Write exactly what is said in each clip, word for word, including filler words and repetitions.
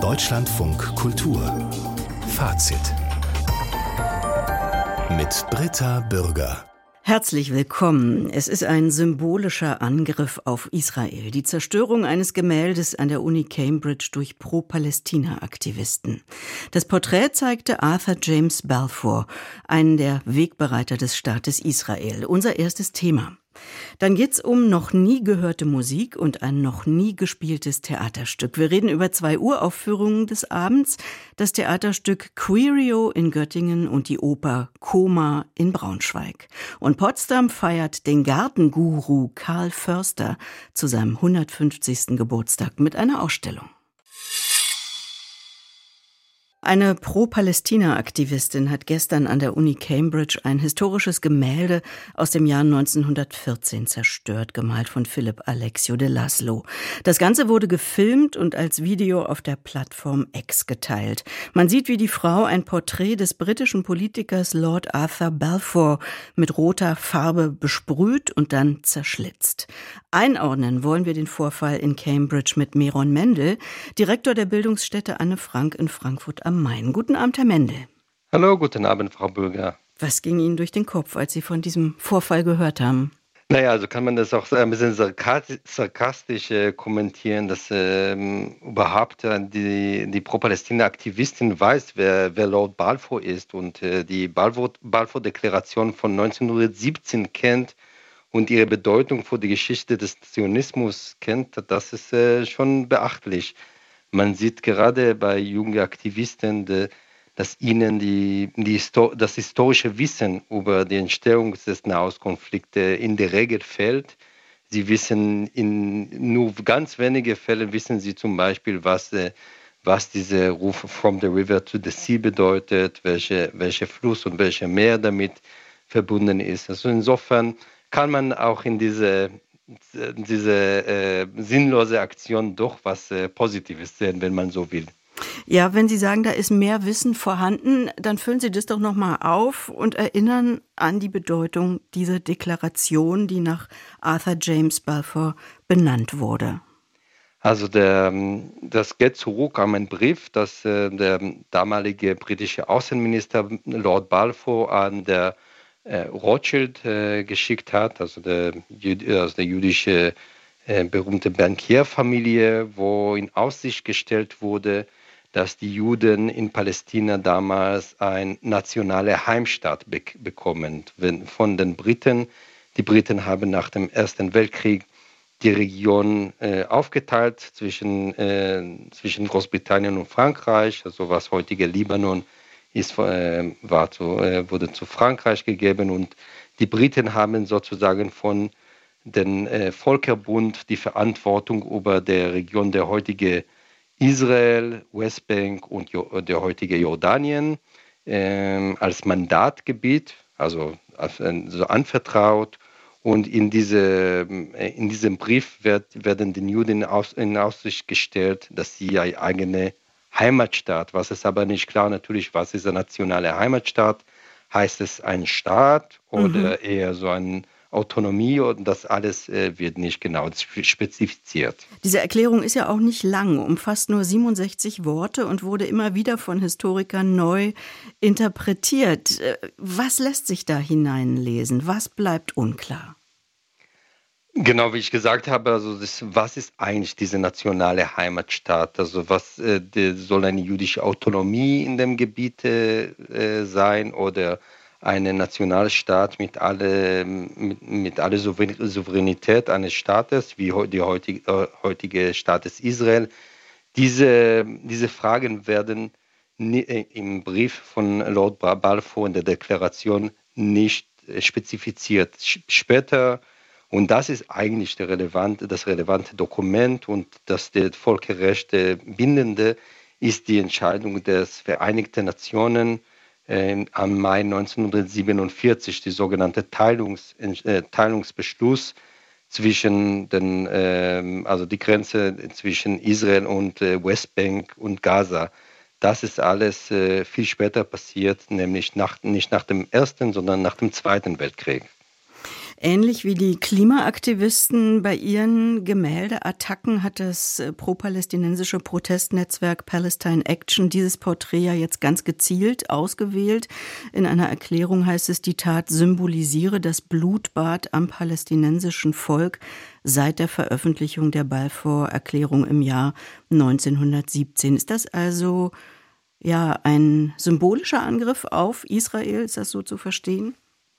Deutschlandfunk Kultur Fazit mit Britta Bürger. Herzlich willkommen. Es ist ein symbolischer Angriff auf Israel. Die Zerstörung eines Gemäldes an der Uni Cambridge durch Pro-Palästina-Aktivisten. Das Porträt zeigte Arthur James Balfour, einen der Wegbereiter des Staates Israel. Unser erstes Thema. Dann geht's um noch nie gehörte Musik und ein noch nie gespieltes Theaterstück. Wir reden über zwei Uraufführungen des Abends, das Theaterstück Quirio in Göttingen und die Oper Koma in Braunschweig. Und Potsdam feiert den Gartenguru Karl Förster zu seinem hundertfünfzigsten Geburtstag mit einer Ausstellung. Eine Pro-Palästina-Aktivistin hat gestern an der Uni Cambridge ein historisches Gemälde aus dem Jahr neunzehnhundertvierzehn zerstört, gemalt von Philipp Alexiou de Laszlo. Das Ganze wurde gefilmt und als Video auf der Plattform X geteilt. Man sieht, wie die Frau ein Porträt des britischen Politikers Lord Arthur Balfour mit roter Farbe besprüht und dann zerschlitzt. Einordnen wollen wir den Vorfall in Cambridge mit Meron Mendel, Direktor der Bildungsstätte Anne Frank in Frankfurt am Main. Guten Abend, Herr Mendel. Hallo, guten Abend, Frau Bürger. Was ging Ihnen durch den Kopf, als Sie von diesem Vorfall gehört haben? Naja, also kann man das auch ein bisschen sarkastisch äh, kommentieren, dass ähm, überhaupt äh, die, die Pro-Palästina-Aktivistin weiß, wer, wer Lord Balfour ist und äh, die Balfour-Deklaration von neunzehnhundertsiebzehn kennt und ihre Bedeutung für die Geschichte des Zionismus kennt. Das ist äh, schon beachtlich. Man sieht gerade bei jungen Aktivisten, dass ihnen die, die, das historische Wissen über die Entstehung des Nahostkonflikts in der Regel fehlt. Sie wissen, in nur ganz wenigen Fällen wissen sie zum Beispiel, was, was dieser Ruf from the river to the sea bedeutet, welche, welche Fluss und welche Meer damit verbunden ist. Also insofern kann man auch in diese diese äh, sinnlose Aktion doch was äh, Positives sehen, wenn man so will. Ja, wenn Sie sagen, da ist mehr Wissen vorhanden, dann füllen Sie das doch nochmal auf und erinnern an die Bedeutung dieser Deklaration, die nach Arthur James Balfour benannt wurde. Also der, das geht zurück an einen Brief, das äh, der damalige britische Außenminister Lord Balfour an der Äh, Rothschild äh, geschickt hat, also der, also der jüdische äh, berühmte Bankierfamilie, wo in Aussicht gestellt wurde, dass die Juden in Palästina damals eine nationale Heimstatt be- bekommen wenn, von den Briten. Die Briten haben nach dem Ersten Weltkrieg die Region äh, aufgeteilt zwischen, äh, zwischen Großbritannien und Frankreich, also was heutige Libanon ist, äh, war zu, äh, wurde zu Frankreich gegeben und die Briten haben sozusagen von dem äh, Völkerbund die Verantwortung über die Region der heutige Israel, Westbank und jo- der heutige Jordanien äh, als Mandatgebiet, also als, äh, so anvertraut. Und in, diese, äh, in diesem Brief wird, werden den Juden aus, in Aussicht gestellt, dass sie eine eigene Heimatstaat, was ist aber nicht klar natürlich, was ist ein nationaler Heimatstaat? Heißt es ein Staat oder mhm. eher so eine Autonomie? Und das alles äh, wird nicht genau spezifiziert. Diese Erklärung ist ja auch nicht lang, umfasst nur siebenundsechzig Worte und wurde immer wieder von Historikern neu interpretiert. Was lässt sich da hineinlesen? Was bleibt unklar? Genau, wie ich gesagt habe, also das, was ist eigentlich diese nationale Heimatstaat? Also was äh, die, soll eine jüdische Autonomie in dem Gebiet äh, sein oder ein Nationalstaat mit alle mit, mit aller Souveränität eines Staates, wie die heutige, äh, heutige Staates Israel? Diese, diese Fragen werden nie, äh, im Brief von Lord Balfour in der Deklaration nicht äh, spezifiziert. Sch- später Und das ist eigentlich der relevante, das relevante Dokument und das der Völkerrechte bindende ist die Entscheidung des Vereinigten Nationen äh, am Mai neunzehnhundertsiebenundvierzig, die sogenannte Teilungs, äh, Teilungsbeschluss zwischen den, äh, also die Grenze zwischen Israel und äh, Westbank und Gaza. Das ist alles äh, viel später passiert, nämlich nach, nicht nach dem Ersten, sondern nach dem Zweiten Weltkrieg. Ähnlich wie die Klimaaktivisten bei ihren Gemäldeattacken hat das pro-palästinensische Protestnetzwerk Palestine Action dieses Porträt ja jetzt ganz gezielt ausgewählt. In einer Erklärung heißt es, die Tat symbolisiere das Blutbad am palästinensischen Volk seit der Veröffentlichung der Balfour-Erklärung im Jahr neunzehnhundertsiebzehn. Ist das also ja ein symbolischer Angriff auf Israel? Ist das so zu verstehen?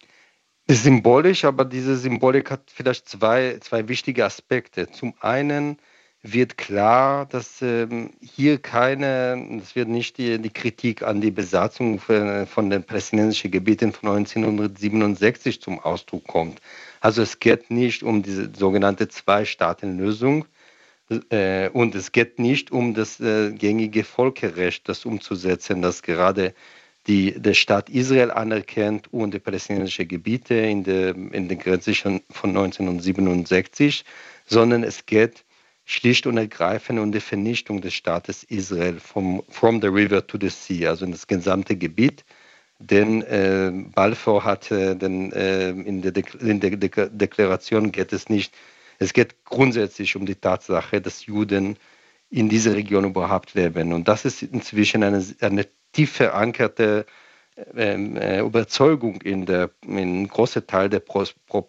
Ist symbolisch, aber diese Symbolik hat vielleicht zwei, zwei wichtige Aspekte. Zum einen wird klar, dass ähm, hier keine, das wird nicht die, die Kritik an die Besatzung von, von den palästinensischen Gebieten von neunzehnhundertsiebenundsechzig zum Ausdruck kommt. Also es geht nicht um diese sogenannte Zwei-Staaten-Lösung äh, und es geht nicht um das äh, gängige Völkerrecht, das umzusetzen, das gerade die der Staat Israel anerkennt und die palästinensischen Gebiete in der, in der Grenze von neunzehnhundertsiebenundsechzig, sondern es geht schlicht und ergreifend um die Vernichtung des Staates Israel vom, from the river to the sea, also in das gesamte Gebiet. Denn äh, Balfour hatte, denn, äh, in, der De- in der De- Deklaration geht es nicht, es geht grundsätzlich um die Tatsache, dass Juden in dieser Region überhaupt leben. Und das ist inzwischen eine, eine tief verankerte äh, Überzeugung in der in großen Teil der Pro-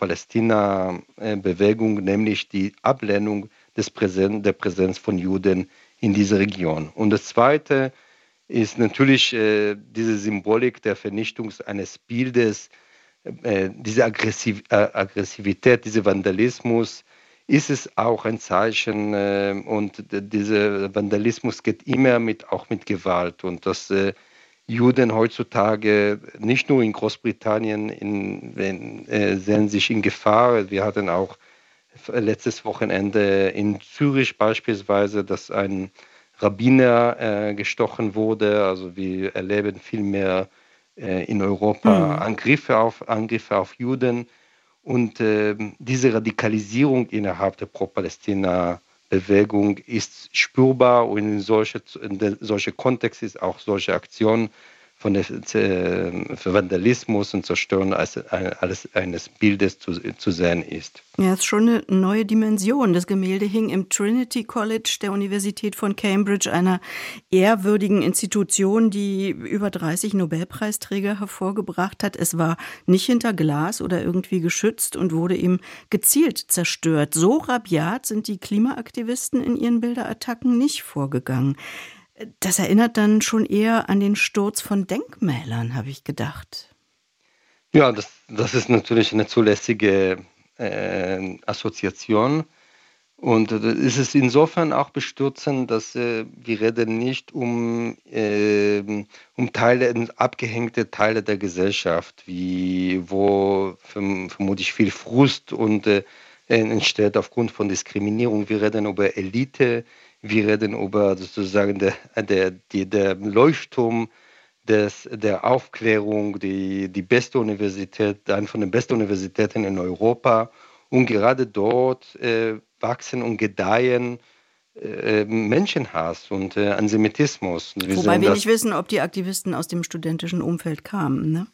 Pro-Palästina-Bewegung, nämlich die Ablehnung des Präsen- der Präsenz von Juden in dieser Region. Und das Zweite ist natürlich äh, diese Symbolik der Vernichtung eines Bildes, äh, diese Aggressiv- äh, Aggressivität, dieser Vandalismus. Ist es auch ein Zeichen äh, und d- dieser Vandalismus geht immer mit auch mit Gewalt und dass äh, Juden heutzutage nicht nur in Großbritannien in, wenn, äh, sehen sich in Gefahr. Wir hatten auch letztes Wochenende in Zürich beispielsweise, dass ein Rabbiner äh, gestochen wurde. Also wir erleben viel mehr äh, in Europa Hm. Angriffe auf Angriffe auf Juden. Und äh, diese Radikalisierung innerhalb der Pro-Palästina-Bewegung ist spürbar und in solche, in der, solche Kontext ist auch solche Aktionen von der äh, für Vandalismus und Zerstörung als, als eines Bildes zu, zu sehen ist. Ja, ist schon eine neue Dimension. Das Gemälde hing im Trinity College der Universität von Cambridge, einer ehrwürdigen Institution, die über dreißig Nobelpreisträger hervorgebracht hat. Es war nicht hinter Glas oder irgendwie geschützt und wurde eben gezielt zerstört. So rabiat sind die Klimaaktivisten in ihren Bilderattacken nicht vorgegangen. Das erinnert dann schon eher an den Sturz von Denkmälern, habe ich gedacht. Ja, das, das ist natürlich eine zulässige äh, Assoziation. Und äh, es ist insofern auch bestürzend, dass äh, wir reden nicht um, äh, um Teile, abgehängte Teile der Gesellschaft, wie, wo verm- vermutlich viel Frust und äh, entsteht aufgrund von Diskriminierung. Wir reden über Elite, wir reden über sozusagen der, der, die, der Leuchtturm des, der Aufklärung, die, die beste Universität, eine von den besten Universitäten in Europa. Und gerade dort äh, wachsen und gedeihen äh, Menschenhass und äh, Antisemitismus. Wir Wobei sehen wir das, nicht wissen, ob die Aktivisten aus dem studentischen Umfeld kamen, ne?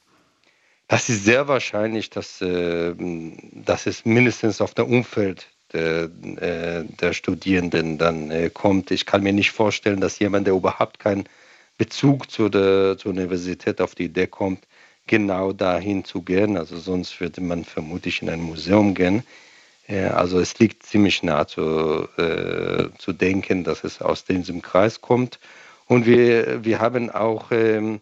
das ist sehr wahrscheinlich, dass, äh, dass es mindestens auf der Umfeld der, äh, der Studierenden dann äh, kommt. Ich kann mir nicht vorstellen, dass jemand, der überhaupt keinen Bezug zu der, zur Universität auf die Idee kommt, genau dahin zu gehen. Also sonst würde man vermutlich in ein Museum gehen. Äh, also es liegt ziemlich nah zu, äh, zu denken, dass es aus diesem Kreis kommt. Und wir, wir haben auch ähm,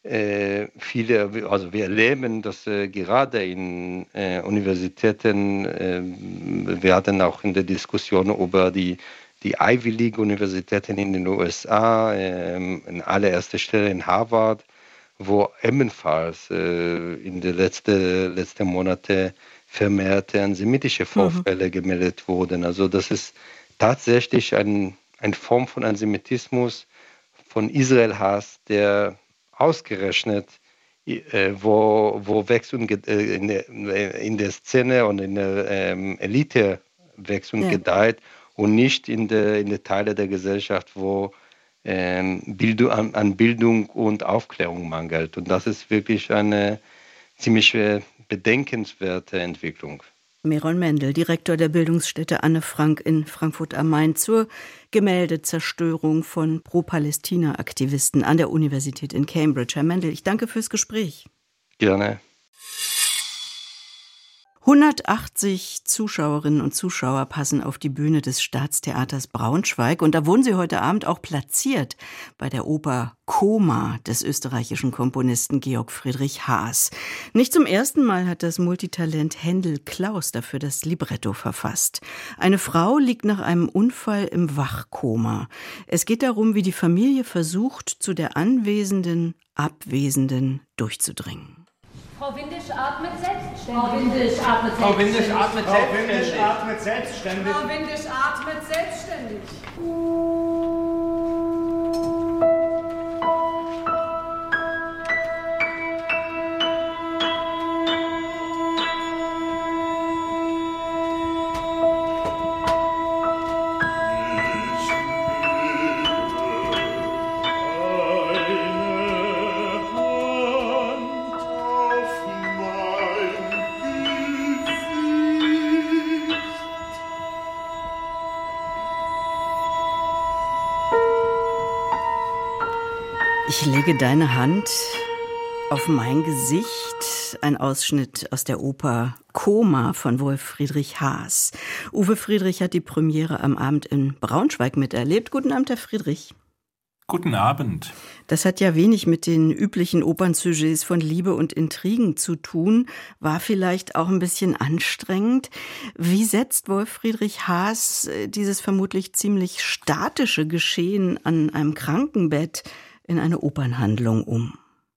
äh, viele, also wir erleben, dass äh, gerade in äh, Universitäten, äh, wir hatten auch in der Diskussion über die die Ivy League Universitäten in den U S A, äh, in allererster Stelle in Harvard, wo ebenfalls äh, in den letzten letzten Monaten vermehrte antisemitische Vorfälle mhm. gemeldet wurden. Also das ist tatsächlich ein, eine Form von Antisemitismus, von Israel-Hass, der ausgerechnet, äh, wo, wo wächst und äh, in, der, in der Szene und in der ähm, Elite wächst und ja. gedeiht und nicht in der in der Teile der Gesellschaft, wo ähm, Bildung, an, an Bildung und Aufklärung mangelt. Und das ist wirklich eine ziemlich äh, bedenkenswerte Entwicklung. Meron Mendel, Direktor der Bildungsstätte Anne Frank in Frankfurt am Main, zur Gemäldezerstörung von Pro-Palästina-Aktivisten an der Universität in Cambridge. Herr Mendel, ich danke fürs Gespräch. Gerne. hundertachtzig Zuschauerinnen und Zuschauer passen auf die Bühne des Staatstheaters Braunschweig. Und da wurden sie heute Abend auch platziert bei der Oper Koma des österreichischen Komponisten Georg Friedrich Haas. Nicht zum ersten Mal hat das Multitalent Händel Klaus dafür das Libretto verfasst. Eine Frau liegt nach einem Unfall im Wachkoma. Es geht darum, wie die Familie versucht, zu der anwesenden Abwesenden durchzudringen. Frau Windisch atmet selbstständig. Frau Windisch atmet selbstständig. Frau Windisch atmet selbstständig. Frau Windisch atmet selbstständig. Ich lege deine Hand auf mein Gesicht. Ein Ausschnitt aus der Oper Koma von Wolf Friedrich Haas. Uwe Friedrich hat die Premiere am Abend in Braunschweig miterlebt. Guten Abend, Herr Friedrich. Guten Abend. Das hat ja wenig mit den üblichen Opernsujets von Liebe und Intrigen zu tun, war vielleicht auch ein bisschen anstrengend. Wie setzt Wolf Friedrich Haas dieses vermutlich ziemlich statische Geschehen an einem Krankenbett in eine Opernhandlung um?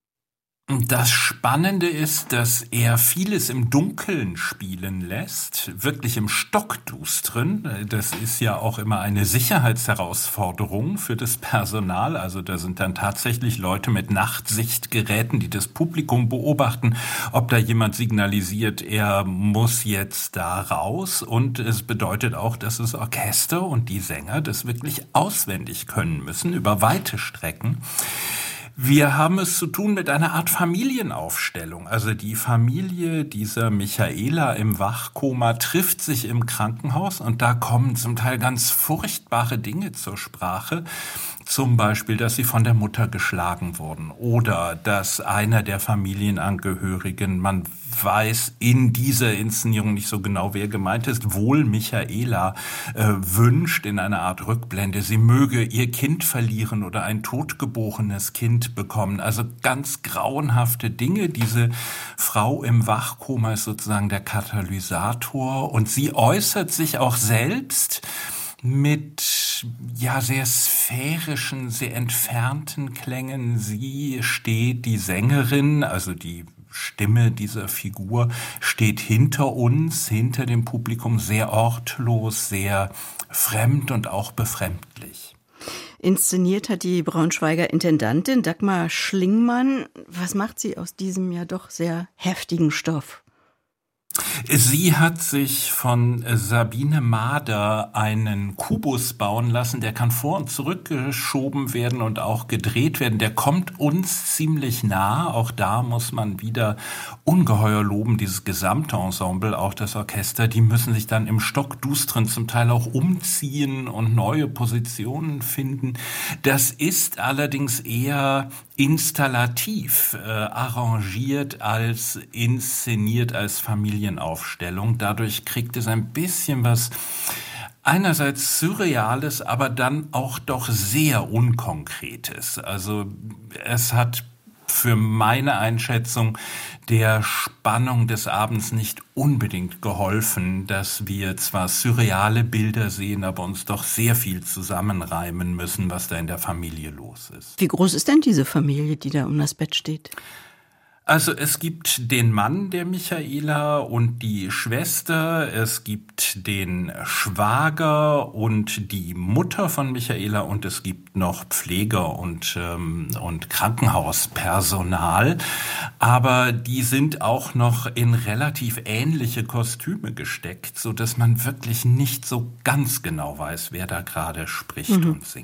Das Spannende ist, dass er vieles im Dunkeln spielen lässt, wirklich im Stockdustren. Das ist ja auch immer eine Sicherheitsherausforderung für das Personal. Also da sind dann tatsächlich Leute mit Nachtsichtgeräten, die das Publikum beobachten, ob da jemand signalisiert, er muss jetzt da raus. Und es bedeutet auch, dass das Orchester und die Sänger das wirklich auswendig können müssen, über weite Strecken. Wir haben es zu tun mit einer Art Familienaufstellung. Also die Familie dieser Michaela im Wachkoma trifft sich im Krankenhaus und da kommen zum Teil ganz furchtbare Dinge zur Sprache. Zum Beispiel, dass sie von der Mutter geschlagen wurden oder dass einer der Familienangehörigen, man weiß in dieser Inszenierung nicht so genau, wer gemeint ist, wohl Michaela äh, wünscht in einer Art Rückblende, sie möge ihr Kind verlieren oder ein totgeborenes Kind bekommen. Also ganz grauenhafte Dinge. Diese Frau im Wachkoma ist sozusagen der Katalysator und sie äußert sich auch selbst mit ja sehr sphärischen, sehr entfernten Klängen. Sie steht, die Sängerin, also die Stimme dieser Figur, steht hinter uns, hinter dem Publikum, sehr ortlos, sehr fremd und auch befremdlich. Inszeniert hat die Braunschweiger Intendantin Dagmar Schlingmann. Was macht sie aus diesem ja doch sehr heftigen Stoff? Sie hat sich von Sabine Mader einen Kubus bauen lassen, der kann vor- und zurückgeschoben werden und auch gedreht werden. Der kommt uns ziemlich nah. Auch da muss man wieder ungeheuer loben, dieses gesamte Ensemble, auch das Orchester. Die müssen sich dann im Stockdustren zum Teil auch umziehen und neue Positionen finden. Das ist allerdings eher installativ äh, arrangiert als inszeniert als Familienaufstellung. Dadurch kriegt es ein bisschen was einerseits Surreales, aber dann auch doch sehr Unkonkretes. Also es hat für meine Einschätzung der Spannung des Abends nicht unbedingt geholfen, dass wir zwar surreale Bilder sehen, aber uns doch sehr viel zusammenreimen müssen, was da in der Familie los ist. Wie groß ist denn diese Familie, die da um das Bett steht? Also es gibt den Mann der Michaela und die Schwester, es gibt den Schwager und die Mutter von Michaela und es gibt noch Pfleger und, ähm, und Krankenhauspersonal. Aber die sind auch noch in relativ ähnliche Kostüme gesteckt, sodass man wirklich nicht so ganz genau weiß, wer da gerade spricht mhm. und singt.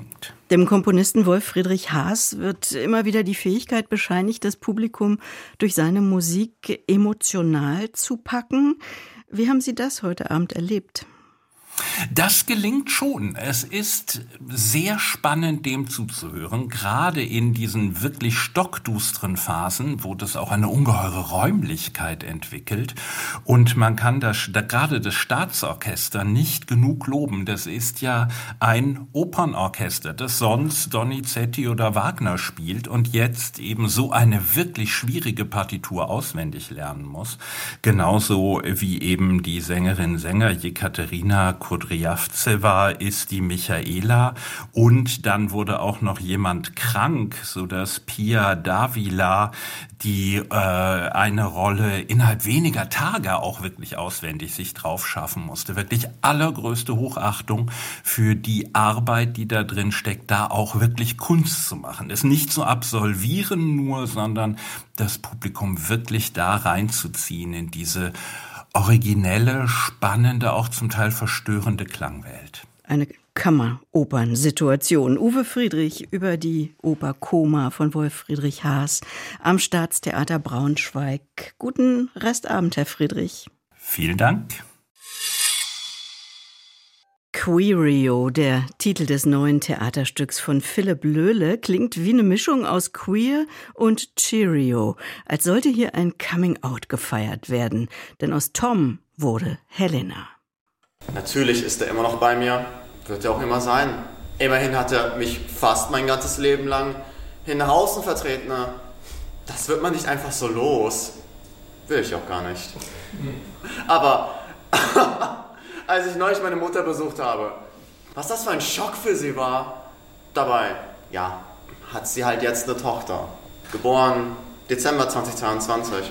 Dem Komponisten Wolf Friedrich Haas wird immer wieder die Fähigkeit bescheinigt, das Publikum durch seine Musik emotional zu packen. Wie haben Sie das heute Abend erlebt? Das gelingt schon. Es ist sehr spannend, dem zuzuhören, gerade in diesen wirklich stockdusteren Phasen, wo das auch eine ungeheure Räumlichkeit entwickelt. Und man kann das, da, gerade das Staatsorchester nicht genug loben. Das ist ja ein Opernorchester, das sonst Donizetti oder Wagner spielt und jetzt eben so eine wirklich schwierige Partitur auswendig lernen muss. Genauso wie eben die Sängerin, Sänger Jekaterina Kudryavtseva ist die Michaela und dann wurde auch noch jemand krank, sodass Pia Davila die äh, eine Rolle innerhalb weniger Tage auch wirklich auswendig sich drauf schaffen musste. Wirklich allergrößte Hochachtung für die Arbeit, die da drin steckt, da auch wirklich Kunst zu machen. Es nicht zu absolvieren nur, sondern das Publikum wirklich da reinzuziehen in diese originelle, spannende, auch zum Teil verstörende Klangwelt. Eine Kammeropernsituation. Uwe Friedrich über die Oper Koma von Wolf Friedrich Haas am Staatstheater Braunschweig. Guten Restabend, Herr Friedrich. Vielen Dank. Queerio, der Titel des neuen Theaterstücks von Philipp Löhle, klingt wie eine Mischung aus Queer und Cheerio, als sollte hier ein Coming-out gefeiert werden. Denn aus Tom wurde Helena. Natürlich ist er immer noch bei mir, wird er auch immer sein. Immerhin hat er mich fast mein ganzes Leben lang hier nach außen vertreten. Das wird man nicht einfach so los. Will ich auch gar nicht. Aber als ich neulich meine Mutter besucht habe, was das für ein Schock für sie war. Dabei, ja, hat sie halt jetzt eine Tochter. Geboren Dezember zweitausendzweiundzwanzig.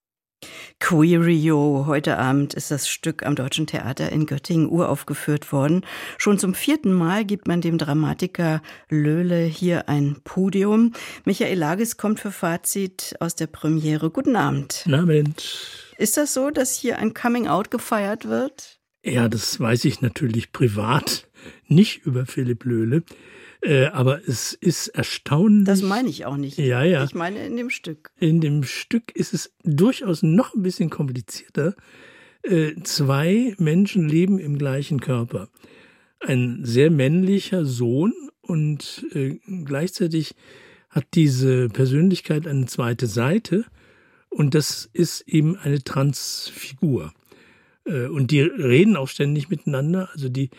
Queerio, heute Abend ist das Stück am Deutschen Theater in Göttingen uraufgeführt worden. Schon zum vierten Mal gibt man dem Dramatiker Löhle hier ein Podium. Michael Lagis kommt für Fazit aus der Premiere. Guten Abend. Guten Abend. Ist das so, dass hier ein Coming-out gefeiert wird? Ja, das weiß ich natürlich privat nicht über Philipp Löhle, äh, aber es ist erstaunlich. Das meine ich auch nicht. Ja, ja. Ich meine in dem Stück. In dem Stück ist es durchaus noch ein bisschen komplizierter. Äh, zwei Menschen leben im gleichen Körper. Ein sehr männlicher Sohn und äh, gleichzeitig hat diese Persönlichkeit eine zweite Seite und das ist eben eine Transfigur. Und die reden auch ständig miteinander, also die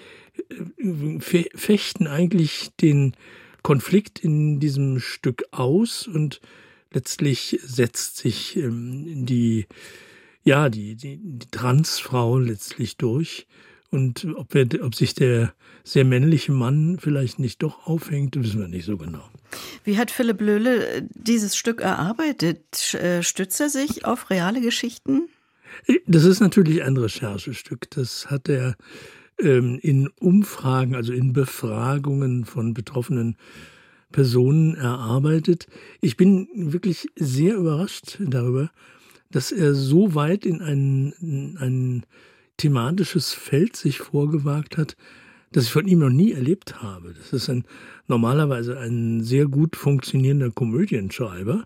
fechten eigentlich den Konflikt in diesem Stück aus und letztlich setzt sich die, ja, die, die, die Transfrau letztlich durch. Und ob, wir, ob sich der sehr männliche Mann vielleicht nicht doch aufhängt, wissen wir nicht so genau. Wie hat Philipp Löhle dieses Stück erarbeitet? Stützt er sich auf reale Geschichten? Das ist natürlich ein Recherchestück. Das hat er ähm, in Umfragen, also in Befragungen von betroffenen Personen erarbeitet. Ich bin wirklich sehr überrascht darüber, dass er so weit in ein, in ein thematisches Feld sich vorgewagt hat, das ich von ihm noch nie erlebt habe. Das ist ein, normalerweise ein sehr gut funktionierender Komödienschreiber.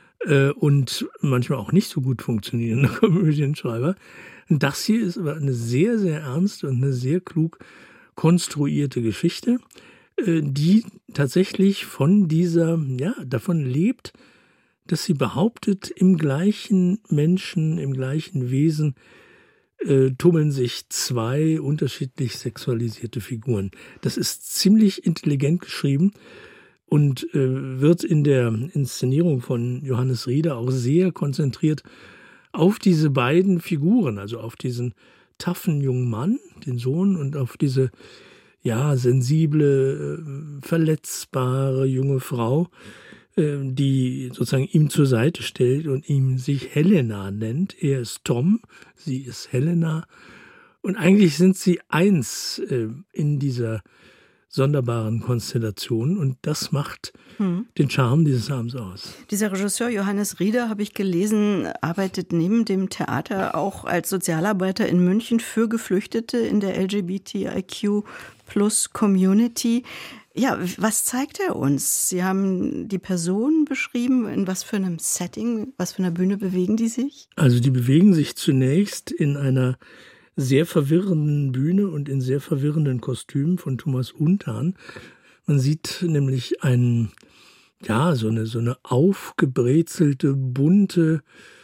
Und manchmal auch nicht so gut funktionierende Komödienschreiber. Das hier ist aber eine sehr, sehr ernste und eine sehr klug konstruierte Geschichte, die tatsächlich von dieser, ja, davon lebt, dass sie behauptet, im gleichen Menschen, im gleichen Wesen äh, tummeln sich zwei unterschiedlich sexualisierte Figuren. Das ist ziemlich intelligent geschrieben. Und äh, wird in der Inszenierung von Johannes Rieder auch sehr konzentriert auf diese beiden Figuren, also auf diesen taffen jungen Mann, den Sohn, und auf diese ja sensible, äh, verletzbare junge Frau, äh, die sozusagen ihm zur Seite stellt und ihm sich Helena nennt. Er ist Tom, sie ist Helena. Und eigentlich sind sie eins äh, in dieser sonderbaren Konstellationen und das macht hm. den Charme dieses Abends aus. Dieser Regisseur Johannes Rieder, habe ich gelesen, arbeitet neben dem Theater auch als Sozialarbeiter in München für Geflüchtete in der L G B T I Q Plus Community. Ja, was zeigt er uns? Sie haben die Personen beschrieben, in was für einem Setting, was für einer Bühne bewegen die sich? Also die bewegen sich zunächst in einer sehr verwirrenden Bühne und in sehr verwirrenden Kostümen von Thomas Untan. Man sieht nämlich einen, ja, so eine, so eine aufgebrezelte, bunte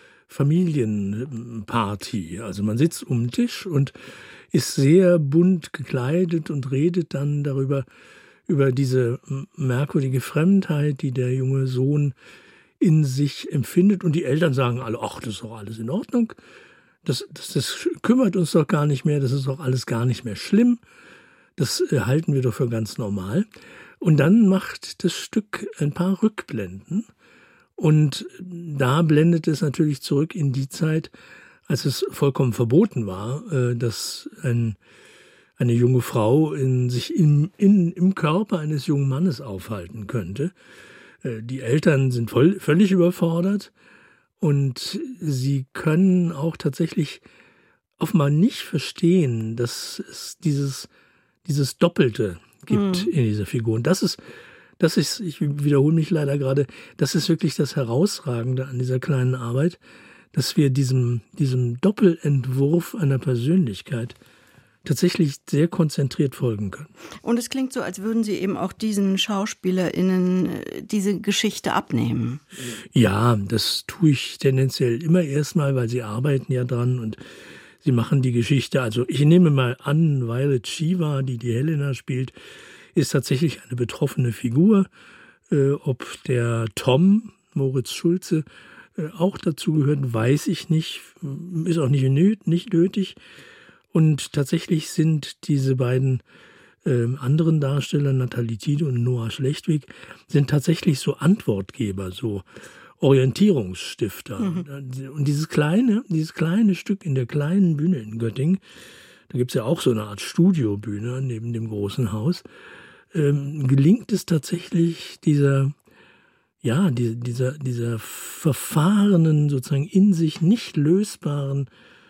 Familienparty. Also man sitzt um den Tisch und ist sehr bunt gekleidet und redet dann darüber, über diese merkwürdige Fremdheit, die der junge Sohn in sich empfindet. Und die Eltern sagen alle, ach, das ist doch alles in Ordnung. Das, das, das kümmert uns doch gar nicht mehr. Das ist doch alles gar nicht mehr schlimm. Das halten wir doch für ganz normal. Und dann macht das Stück ein paar Rückblenden. Und da blendet es natürlich zurück in die Zeit, als es vollkommen verboten war, dass ein eine junge Frau in sich im, in, im Körper eines jungen Mannes aufhalten könnte. Die Eltern sind voll, völlig überfordert und sie können auch tatsächlich offenbar nicht verstehen, dass es dieses, dieses Doppelte gibt mhm. in dieser Figur. Und das ist, das ist, ich wiederhole mich leider gerade, das ist wirklich das Herausragende an dieser kleinen Arbeit, dass wir diesem, diesem Doppelentwurf einer Persönlichkeit tatsächlich sehr konzentriert folgen können. Und es klingt so, als würden Sie eben auch diesen SchauspielerInnen diese Geschichte abnehmen. Ja, das tue ich tendenziell immer erstmal, weil sie arbeiten ja dran und sie machen die Geschichte. Also ich nehme mal an, Violet Shiva, die die Helena spielt, ist tatsächlich eine betroffene Figur. Äh, ob der Tom, Moritz Schulze, äh, auch dazu gehört, weiß ich nicht. Ist auch nicht, nöt- nicht nötig. Und tatsächlich sind diese beiden äh, anderen Darsteller, Nathalie Tide und Noah Schlechtwig, sind tatsächlich so Antwortgeber, so Orientierungsstifter. Mhm. Und dieses kleine, dieses kleine Stück in der kleinen Bühne in Göttingen, da gibt es ja auch so eine Art Studiobühne neben dem großen Haus, ähm, gelingt es tatsächlich dieser, ja, die, dieser, dieser verfahrenen, sozusagen in sich nicht lösbaren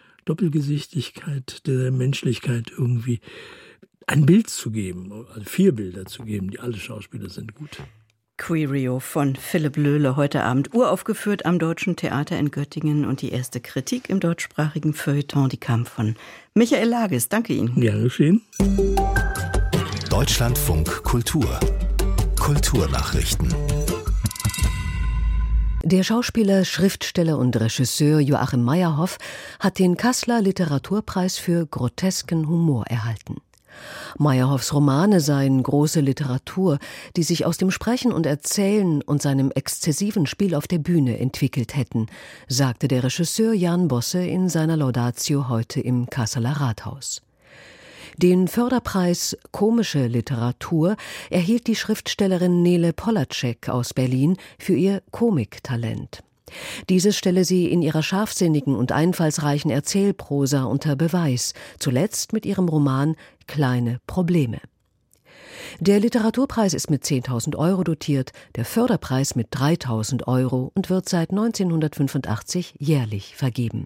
Doppelgesichtigkeit der Menschlichkeit irgendwie ein Bild zu geben, also vier Bilder zu geben, die alle Schauspieler sind gut. Quirio von Philipp Löhle, heute Abend uraufgeführt am Deutschen Theater in Göttingen und die erste Kritik im deutschsprachigen Feuilleton, die kam von Michael Lages. Danke Ihnen. Gerne geschehen. Deutschlandfunk Kultur. Kulturnachrichten. Der Schauspieler, Schriftsteller und Regisseur Joachim Meyerhoff hat den Kasseler Literaturpreis für grotesken Humor erhalten. Meyerhoffs Romane seien große Literatur, die sich aus dem Sprechen und Erzählen und seinem exzessiven Spiel auf der Bühne entwickelt hätten, sagte der Regisseur Jan Bosse in seiner Laudatio heute im Kasseler Rathaus. Den Förderpreis Komische Literatur erhielt die Schriftstellerin Nele Polacek aus Berlin für ihr Komiktalent. Dieses stelle sie in ihrer scharfsinnigen und einfallsreichen Erzählprosa unter Beweis, zuletzt mit ihrem Roman Kleine Probleme. Der Literaturpreis ist mit zehntausend Euro dotiert, der Förderpreis mit dreitausend Euro und wird seit neunzehnhundertfünfundachtzig jährlich vergeben.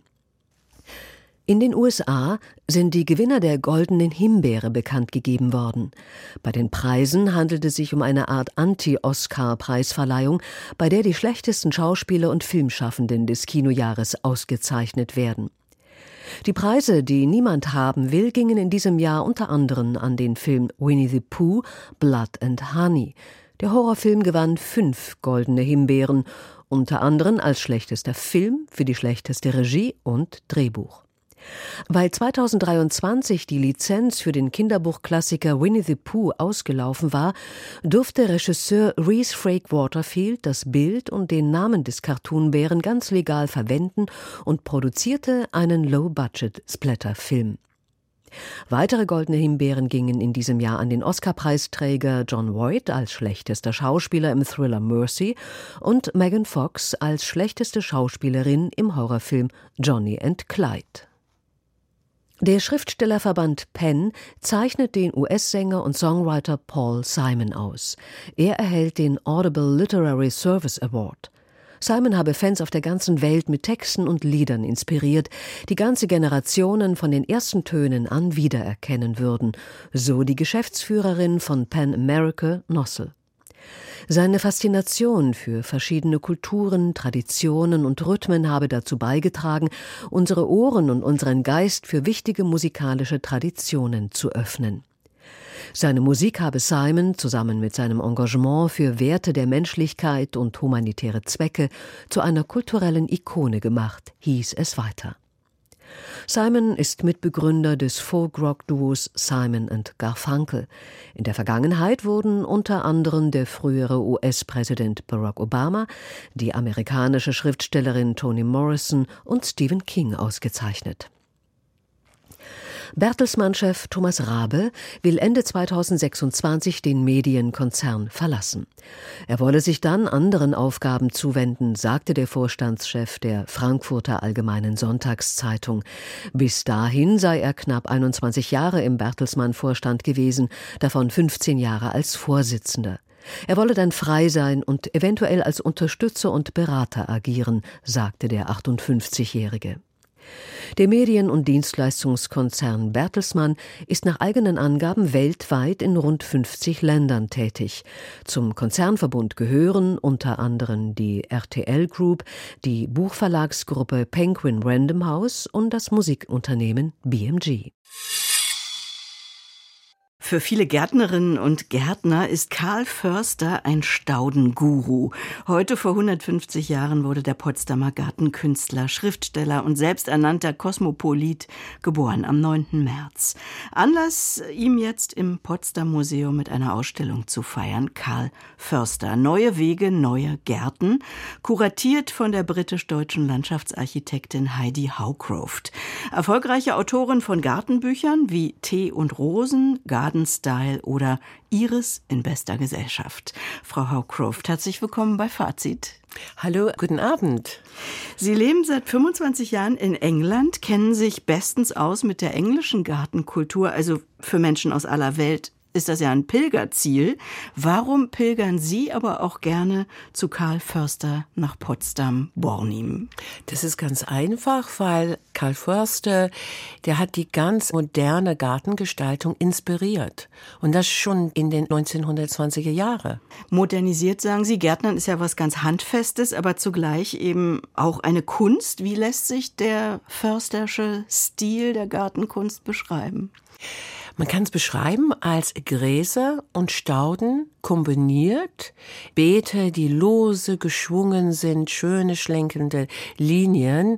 In den U S A sind die Gewinner der Goldenen Himbeere bekannt gegeben worden. Bei den Preisen handelt es sich um eine Art Anti-Oscar-Preisverleihung, bei der die schlechtesten Schauspieler und Filmschaffenden des Kinojahres ausgezeichnet werden. Die Preise, die niemand haben will, gingen in diesem Jahr unter anderem an den Film Winnie the Pooh, Blood and Honey. Der Horrorfilm gewann fünf Goldene Himbeeren, unter anderem als schlechtester Film, für die schlechteste Regie und Drehbuch. Weil zweitausenddreiundzwanzig die Lizenz für den Kinderbuchklassiker Winnie the Pooh ausgelaufen war, durfte Regisseur Rhys Frake Waterfield das Bild und den Namen des Cartoonbären ganz legal verwenden und produzierte einen Low-Budget-Splatter-Film. Weitere Goldene Himbeeren gingen in diesem Jahr an den Oscar-Preisträger Jon Voight als schlechtester Schauspieler im Thriller Mercy und Megan Fox als schlechteste Schauspielerin im Horrorfilm Johnny and Clyde. Der Schriftstellerverband Penn zeichnet den U S-Sänger und Songwriter Paul Simon aus. Er erhält den Audible Literary Service Award. Simon habe Fans auf der ganzen Welt mit Texten und Liedern inspiriert, die ganze Generationen von den ersten Tönen an wiedererkennen würden, so die Geschäftsführerin von Pan America, Nossel. Seine Faszination für verschiedene Kulturen, Traditionen und Rhythmen habe dazu beigetragen, unsere Ohren und unseren Geist für wichtige musikalische Traditionen zu öffnen. Seine Musik habe Simon zusammen mit seinem Engagement für Werte der Menschlichkeit und humanitäre Zwecke zu einer kulturellen Ikone gemacht, hieß es weiter. Simon ist Mitbegründer des Folk-Rock-Duos Simon and Garfunkel. In der Vergangenheit wurden unter anderem der frühere U S-Präsident Barack Obama, die amerikanische Schriftstellerin Toni Morrison und Stephen King ausgezeichnet. Bertelsmann-Chef Thomas Rabe will Ende zweitausendsechsundzwanzig den Medienkonzern verlassen. Er wolle sich dann anderen Aufgaben zuwenden, sagte der Vorstandschef der Frankfurter Allgemeinen Sonntagszeitung. Bis dahin sei er knapp einundzwanzig Jahre im Bertelsmann-Vorstand gewesen, davon fünfzehn Jahre als Vorsitzender. Er wolle dann frei sein und eventuell als Unterstützer und Berater agieren, sagte der achtundfünfzigjährige. Der Medien- und Dienstleistungskonzern Bertelsmann ist nach eigenen Angaben weltweit in rund fünfzig Ländern tätig. Zum Konzernverbund gehören unter anderem die R T L Group, die Buchverlagsgruppe Penguin Random House und das Musikunternehmen B M G. Für viele Gärtnerinnen und Gärtner ist Karl Förster ein Staudenguru. Heute vor hundertfünfzig Jahren wurde der Potsdamer Gartenkünstler, Schriftsteller und selbsternannter Kosmopolit geboren am neunten März. Anlass, ihm jetzt im Potsdam Museum mit einer Ausstellung zu feiern. Karl Förster, Neue Wege, neue Gärten, kuratiert von der britisch-deutschen Landschaftsarchitektin Heidi Howcroft. Erfolgreiche Autorin von Gartenbüchern wie Tee und Rosen, Garten Style oder Iris in bester Gesellschaft. Frau Howcroft, herzlich willkommen bei Fazit. Hallo, guten Abend. Sie leben seit fünfundzwanzig Jahren in England, kennen sich bestens aus mit der englischen Gartenkultur, also für Menschen aus aller Welt ist das ja ein Pilgerziel. Warum pilgern Sie aber auch gerne zu Karl Förster nach Potsdam-Bornim? Das ist ganz einfach, weil Karl Förster, der hat die ganz moderne Gartengestaltung inspiriert. Und das schon in den neunzehnhundertzwanziger Jahren. Modernisiert, sagen Sie. Gärtnern ist ja was ganz Handfestes, aber zugleich eben auch eine Kunst. Wie lässt sich der Förstersche Stil der Gartenkunst beschreiben? Man kann es beschreiben als Gräser und Stauden kombiniert, Beete, die lose geschwungen sind, schöne schlenkende Linien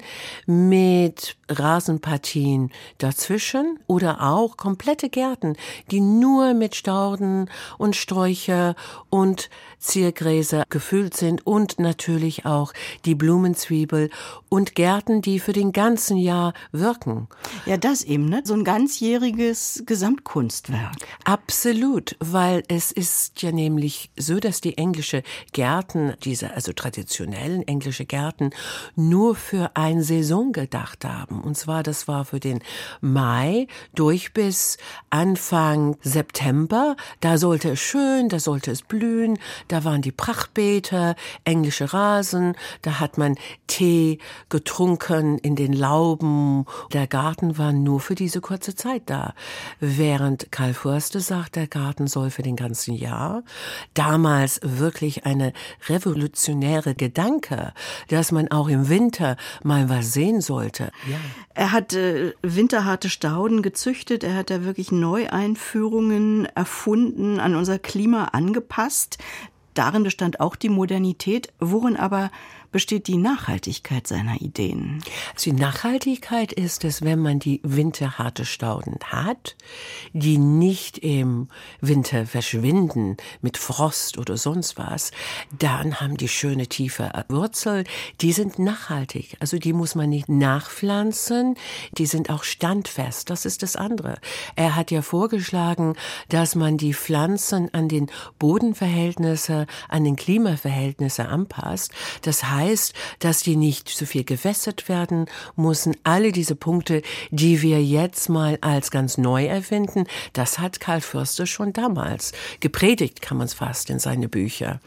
mit Rasenpartien dazwischen oder auch komplette Gärten, die nur mit Stauden und Sträucher und Ziergräser gefüllt sind und natürlich auch die Blumenzwiebel und Gärten, die für den ganzen Jahr wirken. Ja, das eben, ne? So ein ganzjähriges Gesamtkunstwerk. Absolut, weil es ist ja nämlich so, dass die englische Gärten, diese also traditionellen englische Gärten, nur für eine Saison gedacht haben. Und zwar, das war für den Mai durch bis Anfang September. Da sollte es schön, da sollte es blühen, da waren die Prachtbeete, englische Rasen, da hat man Tee getrunken in den Lauben. Der Garten war nur für diese kurze Zeit da. Während Karl Förster sagt, der Garten soll für den ganzen Jahr. Damals wirklich eine revolutionäre Gedanke, dass man auch im Winter mal was sehen sollte. Ja. Er hat äh, winterharte Stauden gezüchtet, er hat da wirklich Neueinführungen erfunden, an unser Klima angepasst. Darin bestand auch die Modernität, worin aber besteht die Nachhaltigkeit seiner Ideen? Die Nachhaltigkeit ist es, wenn man die winterharte Stauden hat, die nicht im Winter verschwinden mit Frost oder sonst was, dann haben die schöne tiefe Wurzel, die sind nachhaltig. Also die muss man nicht nachpflanzen, die sind auch standfest, das ist das andere. Er hat ja vorgeschlagen, dass man die Pflanzen an den Bodenverhältnisse, an den Klimaverhältnisse anpasst. Das heißt, heißt, dass die nicht zu viel gewässert werden müssen. Alle diese Punkte, die wir jetzt mal als ganz neu erfinden, das hat Karl Förster schon damals gepredigt, kann man es fast in seine Bücher.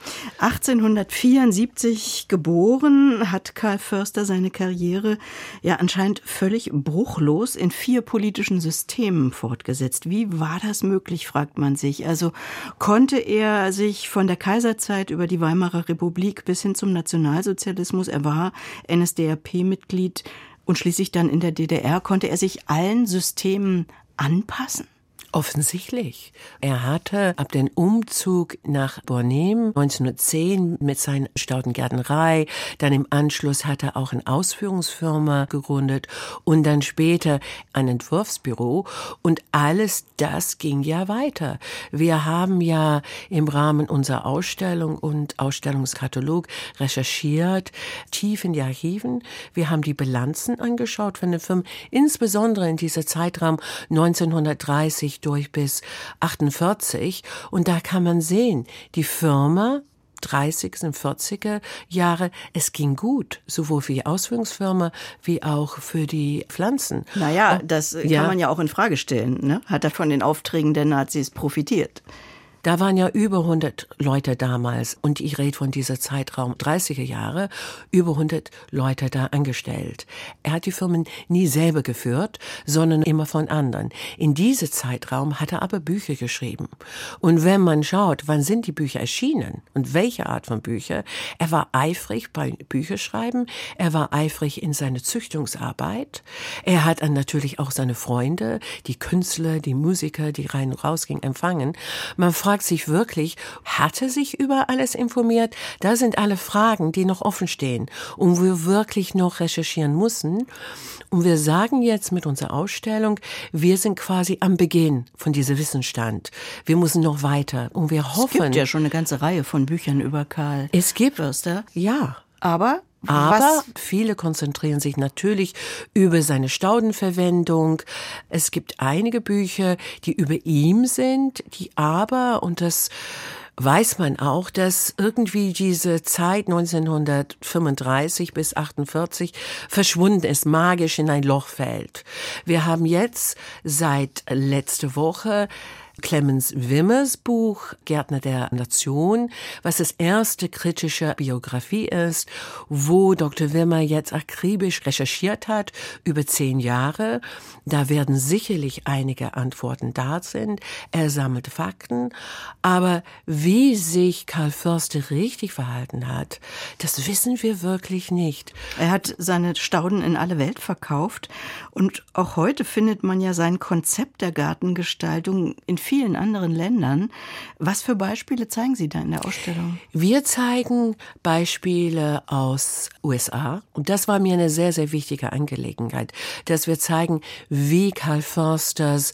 achtzehnhundertvierundsiebzig geboren, hat Karl Förster seine Karriere ja anscheinend völlig bruchlos in vier politischen Systemen fortgesetzt. Wie war das möglich, fragt man sich. Also konnte er sich von der Kaiserzeit über die Weimarer Republik bis hin zum Nationalsozialismus, er war N S D A P-Mitglied und schließlich dann in der D D R, konnte er sich allen Systemen anpassen? Offensichtlich. Er hatte ab dem Umzug nach Bornem neunzehnhundertzehn mit seiner Staudengärtnerei, dann im Anschluss hat er auch eine Ausführungsfirma gegründet und dann später ein Entwurfsbüro und alles das ging ja weiter. Wir haben ja im Rahmen unserer Ausstellung und Ausstellungskatalog recherchiert, tief in die Archiven. Wir haben die Bilanzen angeschaut von den Firmen, insbesondere in dieser Zeitraum neunzehnhundertdreißig durch bis achtundvierzig. Und da kann man sehen, die Firma dreißiger und vierziger Jahre, es ging gut, sowohl für die Ausführungsfirma wie auch für die Pflanzen. Naja, das ja. kann man ja auch in Frage stellen, ne? Hat er von den Aufträgen der Nazis profitiert? Da waren ja über hundert Leute damals und ich rede von dieser Zeitraum dreißiger Jahre, über hundert Leute da angestellt. Er hat die Firmen nie selber geführt, sondern immer von anderen. In diesem Zeitraum hat er aber Bücher geschrieben. Und wenn man schaut, wann sind die Bücher erschienen und welche Art von Bücher, er war eifrig bei Bücherschreiben, er war eifrig in seiner Züchtungsarbeit, er hat dann natürlich auch seine Freunde, die Künstler, die Musiker, die rein und raus gingen, empfangen. Man fragt sich wirklich, hat er sich über alles informiert? Da sind alle Fragen, die noch offen stehen und wir wirklich noch recherchieren müssen. Und wir sagen jetzt mit unserer Ausstellung, wir sind quasi am Beginn von diesem Wissensstand. Wir müssen noch weiter und wir hoffen... Es gibt ja schon eine ganze Reihe von Büchern über Karl Es gibt, Förster. Ja. Aber... Aber Was? viele konzentrieren sich natürlich über seine Staudenverwendung. Es gibt einige Bücher, die über ihm sind, die aber, und das weiß man auch, dass irgendwie diese Zeit neunzehnhundertfünfunddreißig bis achtundvierzig verschwunden ist, magisch in ein Loch fällt. Wir haben jetzt seit letzter Woche Clemens Wimmers Buch Gärtner der Nation, was das erste kritische Biografie ist, wo Doktor Wimmer jetzt akribisch recherchiert hat über zehn Jahre. Da werden sicherlich einige Antworten da sind. Er sammelt Fakten. Aber wie sich Karl Förster richtig verhalten hat, das wissen wir wirklich nicht. Er hat seine Stauden in alle Welt verkauft. Und auch heute findet man ja sein Konzept der Gartengestaltung in vielen anderen Ländern. Was für Beispiele zeigen Sie da in der Ausstellung? Wir zeigen Beispiele aus U S A. Und das war mir eine sehr, sehr wichtige Angelegenheit, dass wir zeigen, wie Karl Försters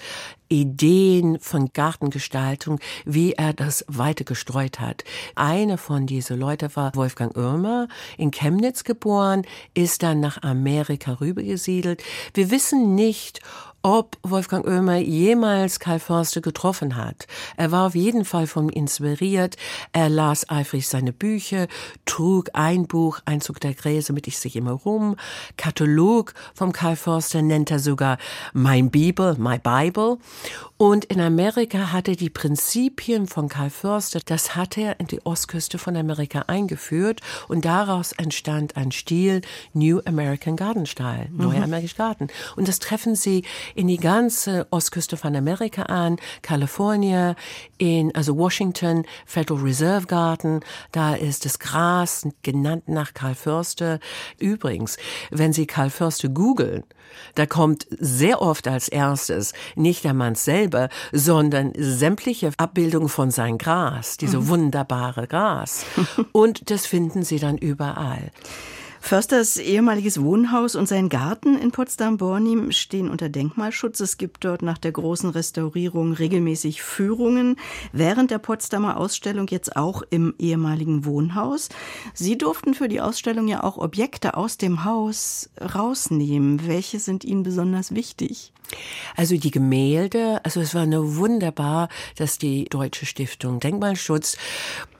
Ideen von Gartengestaltung, wie er das weiter gestreut hat. Einer von diesen Leuten war Wolfgang Oehmer, in Chemnitz geboren, ist dann nach Amerika rübergesiedelt. Wir wissen nicht, ob Wolfgang Oehmer jemals Karl Förster getroffen hat. Er war auf jeden Fall von ihm inspiriert. Er las eifrig seine Bücher, trug ein Buch, Einzug der Gräser mit Ich sich immer rum. Katalog vom Karl Förster nennt er sogar mein Bibel, my Bible. Und in Amerika hat er die Prinzipien von Karl Förster, das hat er in die Ostküste von Amerika eingeführt und daraus entstand ein Stil, New American Garden Style, neuer amerikanischer Garten. Und das treffen Sie in die ganze Ostküste von Amerika an, Kalifornien, in also Washington, Federal Reserve Garden, da ist das Gras genannt nach Karl Förster. Übrigens, wenn Sie Karl Förster googeln, da kommt sehr oft als erstes nicht der Mann selber, sondern sämtliche Abbildungen von seinem Gras, diese mhm. wunderbare Gras. Und das finden Sie dann überall. Försters ehemaliges Wohnhaus und sein Garten in Potsdam-Bornim stehen unter Denkmalschutz. Es gibt dort nach der großen Restaurierung regelmäßig Führungen. Während der Potsdamer Ausstellung jetzt auch im ehemaligen Wohnhaus. Sie durften für die Ausstellung ja auch Objekte aus dem Haus rausnehmen. Welche sind Ihnen besonders wichtig? Also die Gemälde, also es war nur wunderbar, dass die Deutsche Stiftung Denkmalschutz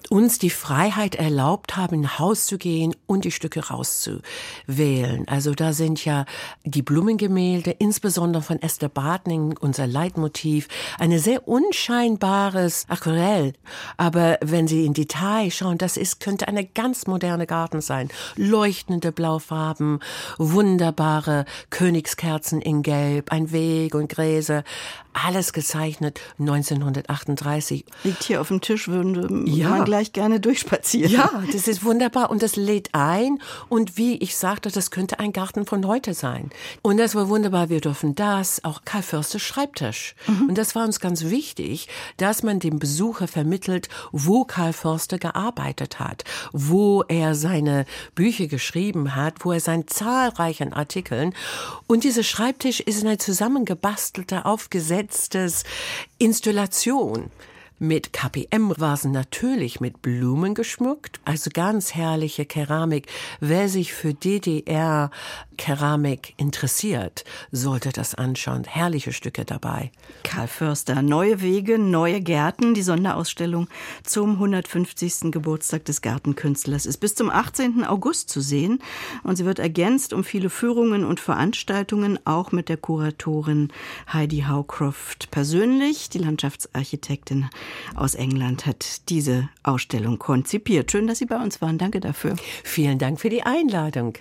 uns die Freiheit erlaubt haben, in ein Haus zu gehen und die Stücke rauszuwählen. Also da sind ja die Blumengemälde, insbesondere von Esther Bartning, unser Leitmotiv, eine sehr unscheinbares Aquarell. Aber wenn Sie in Detail schauen, das ist, könnte eine ganz moderne Garten sein. Leuchtende Blaufarben, wunderbare Königskerzen in Gelb, ein Weg und Gräser. Alles gezeichnet neunzehnhundertachtunddreißig. Liegt hier auf dem Tisch, würden ja. man gleich gerne durchspazieren. Ja, das ist wunderbar und das lädt ein. Und wie ich sagte, das könnte ein Garten von heute sein. Und das war wunderbar. Wir dürfen das, auch Karl Försters Schreibtisch. Mhm. Und das war uns ganz wichtig, dass man dem Besucher vermittelt, wo Karl Förster gearbeitet hat, wo er seine Bücher geschrieben hat, wo er seine zahlreichen Artikeln. Und dieser Schreibtisch ist eine zusammengebastelte, aufgesetzte Installation. Mit K P M-Vasen natürlich mit Blumen geschmückt, also ganz herrliche Keramik. Wer sich für D D R-Keramik interessiert, sollte das anschauen. Herrliche Stücke dabei. Karl Förster, Neue Wege, neue Gärten. Die Sonderausstellung zum hundertfünfzigsten Geburtstag des Gartenkünstlers ist bis zum achtzehnten August zu sehen. Und sie wird ergänzt um viele Führungen und Veranstaltungen, auch mit der Kuratorin Heidi Howcroft persönlich. Die Landschaftsarchitektin aus England hat diese Ausstellung konzipiert. Schön, dass Sie bei uns waren. Danke dafür. Vielen Dank für die Einladung.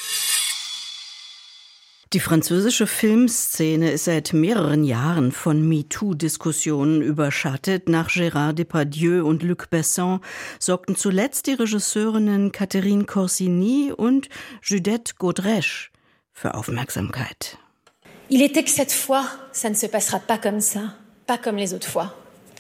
Die französische Filmszene ist seit mehreren Jahren von MeToo-Diskussionen überschattet. Nach Gérard Depardieu und Luc Besson sorgten zuletzt die Regisseurinnen Catherine Corsini und Judith Godrèche für Aufmerksamkeit. Il était que cette fois, ça ne se passera pas comme ça, pas comme les autres fois.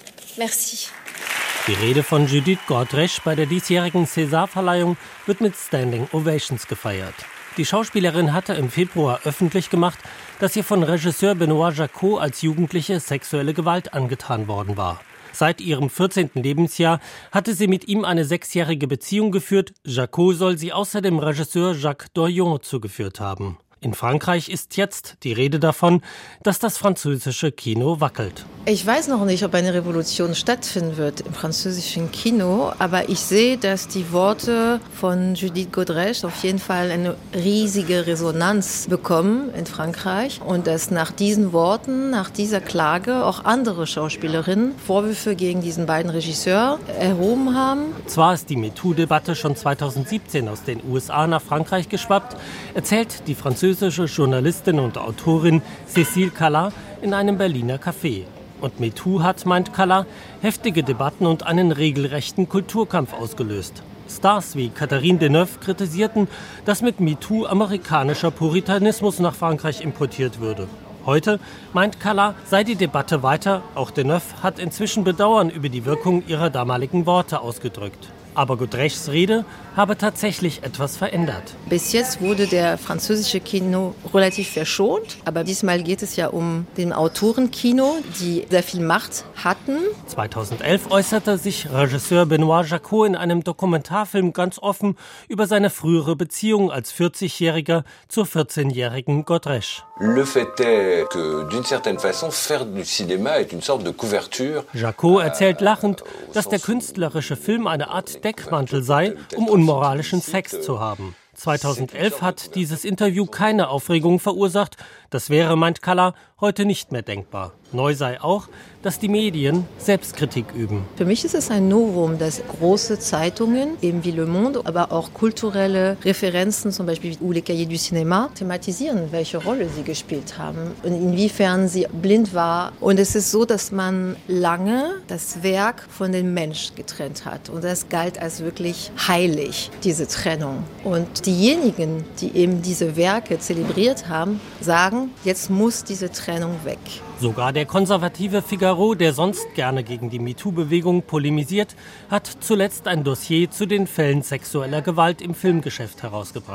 Merci. Die Rede von Judith Godrèche bei der diesjährigen César-Verleihung wird mit Standing Ovations gefeiert. Die Schauspielerin hatte im Februar öffentlich gemacht, dass ihr von Regisseur Benoît Jacquot als Jugendliche sexuelle Gewalt angetan worden war. Seit ihrem vierzehnten Lebensjahr hatte sie mit ihm eine sechsjährige Beziehung geführt. Jacquot soll sie außerdem Regisseur Jacques Doyon zugeführt haben. In Frankreich ist jetzt die Rede davon, dass das französische Kino wackelt. Ich weiß noch nicht, ob eine Revolution stattfinden wird im französischen Kino, aber ich sehe, dass die Worte von Judith Godrèche auf jeden Fall eine riesige Resonanz bekommen in Frankreich und dass nach diesen Worten, nach dieser Klage auch andere Schauspielerinnen Vorwürfe gegen diesen beiden Regisseurs erhoben haben. Zwar ist die MeToo-Debatte schon zweitausendsiebzehn aus den U S A nach Frankreich geschwappt, erzählt die französische Journalistin und Autorin Cécile Callat in einem Berliner Café. Und MeToo hat, meint Callat, heftige Debatten und einen regelrechten Kulturkampf ausgelöst. Stars wie Catherine Deneuve kritisierten, dass mit MeToo amerikanischer Puritanismus nach Frankreich importiert würde. Heute, meint Callat, sei die Debatte weiter. Auch Deneuve hat inzwischen Bedauern über die Wirkung ihrer damaligen Worte ausgedrückt. Aber Godrèches Rede habe tatsächlich etwas verändert. Bis jetzt wurde der französische Kino relativ verschont, aber diesmal geht es ja um den Autorenkino, die sehr viel Macht hatten. zweitausendelf äußerte sich Regisseur Benoît Jacquot in einem Dokumentarfilm ganz offen über seine frühere Beziehung als vierzigjähriger zur vierzehnjährigen Godrèche. Le fait est que d'une certaine façon faire du cinéma est une sorte de couverture. Jacquot erzählt lachend, dass der künstlerische Film eine Art Deckmantel sei, um unmoralischen Sex zu haben. zweitausendelf hat dieses Interview keine Aufregung verursacht. Das wäre, meint Callat, heute nicht mehr denkbar. Neu sei auch, dass die Medien Selbstkritik üben. Für mich ist es ein Novum, dass große Zeitungen, eben wie Le Monde, aber auch kulturelle Referenzen, zum Beispiel wie Les Cahiers du Cinéma, thematisieren, welche Rolle sie gespielt haben und inwiefern sie blind war. Und es ist so, dass man lange das Werk von dem Mensch getrennt hat. Und das galt als wirklich heilig, diese Trennung. Und diejenigen, die eben diese Werke zelebriert haben, sagen, jetzt muss diese Trennung weg. Sogar der konservative Figaro, der sonst gerne gegen die MeToo-Bewegung polemisiert, hat zuletzt ein Dossier zu den Fällen sexueller Gewalt im Filmgeschäft herausgebracht.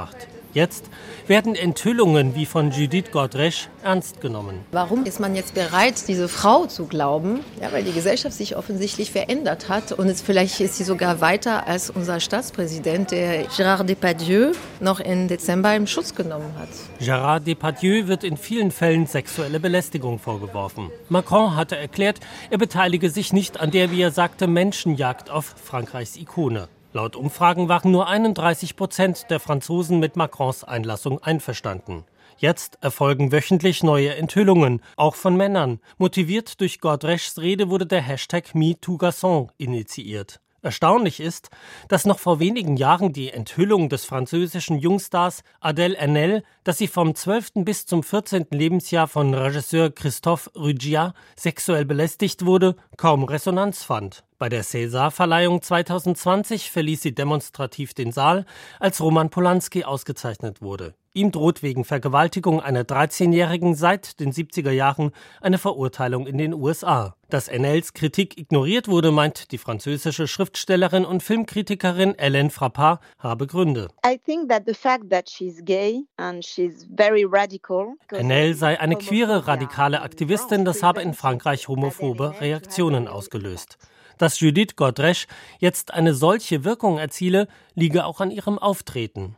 Jetzt werden Enthüllungen wie von Judith Godrèche ernst genommen. Warum ist man jetzt bereit, diese Frau zu glauben? Ja, weil die Gesellschaft sich offensichtlich verändert hat und jetzt vielleicht ist sie sogar weiter als unser Staatspräsident, der Gérard Depardieu noch im Dezember im Schutz genommen hat. Gérard Depardieu wird in vielen Fällen sexuelle Belästigung vorgeworfen. Macron hatte erklärt, er beteilige sich nicht an der, wie er sagte, Menschenjagd auf Frankreichs Ikone. Laut Umfragen waren nur einunddreißig Prozent der Franzosen mit Macrons Einlassung einverstanden. Jetzt erfolgen wöchentlich neue Enthüllungen, auch von Männern. Motiviert durch Godrèches Rede wurde der Hashtag MeTooGarçon initiiert. Erstaunlich ist, dass noch vor wenigen Jahren die Enthüllung des französischen Jungstars Adèle Haenel, dass sie vom zwölften bis zum vierzehnten Lebensjahr von Regisseur Christophe Ruggia sexuell belästigt wurde, kaum Resonanz fand. Bei der César-Verleihung zweitausendzwanzig verließ sie demonstrativ den Saal, als Roman Polanski ausgezeichnet wurde. Ihm droht wegen Vergewaltigung einer dreizehnjährigen seit den siebziger Jahren eine Verurteilung in den U S A. Dass Haenels Kritik ignoriert wurde, meint die französische Schriftstellerin und Filmkritikerin Hélène Frappart, habe Gründe. Haenel sei eine queere, radikale Aktivistin, das habe in Frankreich homophobe Reaktionen ausgelöst. Dass Judith Godrèche jetzt eine solche Wirkung erziele, liege auch an ihrem Auftreten.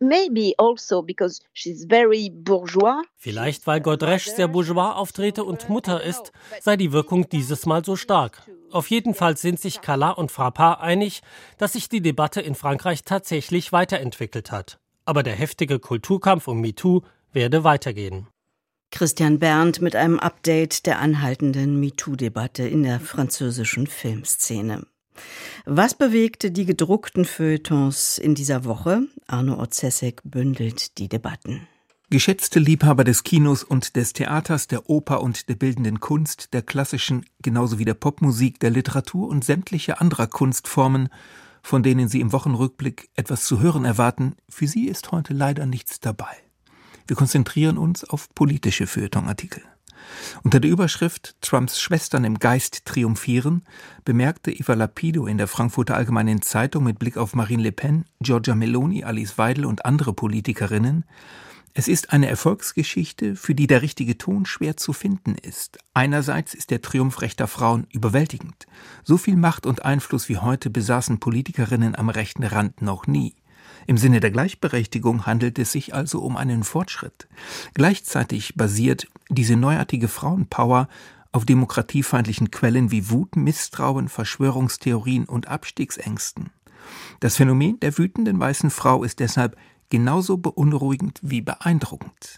Vielleicht, weil Godrèche sehr bourgeois auftrete und Mutter ist, sei die Wirkung dieses Mal so stark. Auf jeden Fall sind sich Calas und Frappart einig, dass sich die Debatte in Frankreich tatsächlich weiterentwickelt hat. Aber der heftige Kulturkampf um MeToo werde weitergehen. Christian Berndt mit einem Update der anhaltenden MeToo-Debatte in der französischen Filmszene. Was bewegte die gedruckten Feuilletons in dieser Woche? Arno Otzesek bündelt die Debatten. Geschätzte Liebhaber des Kinos und des Theaters, der Oper und der bildenden Kunst, der klassischen, genauso wie der Popmusik, der Literatur und sämtlicher anderer Kunstformen, von denen Sie im Wochenrückblick etwas zu hören erwarten, für Sie ist heute leider nichts dabei. Wir konzentrieren uns auf politische Feuilletonartikel. Unter der Überschrift »Trumps Schwestern im Geist triumphieren« bemerkte Eva Lapido in der Frankfurter Allgemeinen Zeitung mit Blick auf Marine Le Pen, Giorgia Meloni, Alice Weidel und andere Politikerinnen: Es ist eine Erfolgsgeschichte, für die der richtige Ton schwer zu finden ist. Einerseits ist der Triumph rechter Frauen überwältigend. So viel Macht und Einfluss wie heute besaßen Politikerinnen am rechten Rand noch nie. Im Sinne der Gleichberechtigung handelt es sich also um einen Fortschritt. Gleichzeitig basiert diese neuartige Frauenpower auf demokratiefeindlichen Quellen wie Wut, Misstrauen, Verschwörungstheorien und Abstiegsängsten. Das Phänomen der wütenden weißen Frau ist deshalb genauso beunruhigend wie beeindruckend.